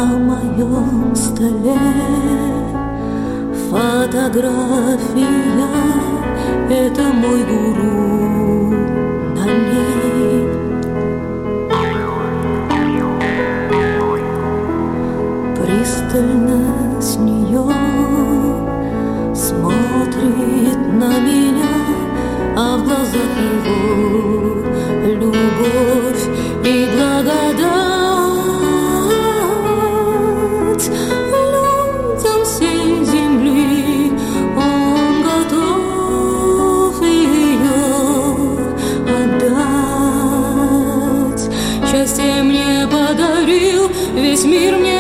На моем столе фотография, это мой гуру, на ней пристально с нее смотрит на меня, а в глазах его любовь и благодать. Людям всей земли он готов ее отдать. Счастье мне подарил, весь мир мне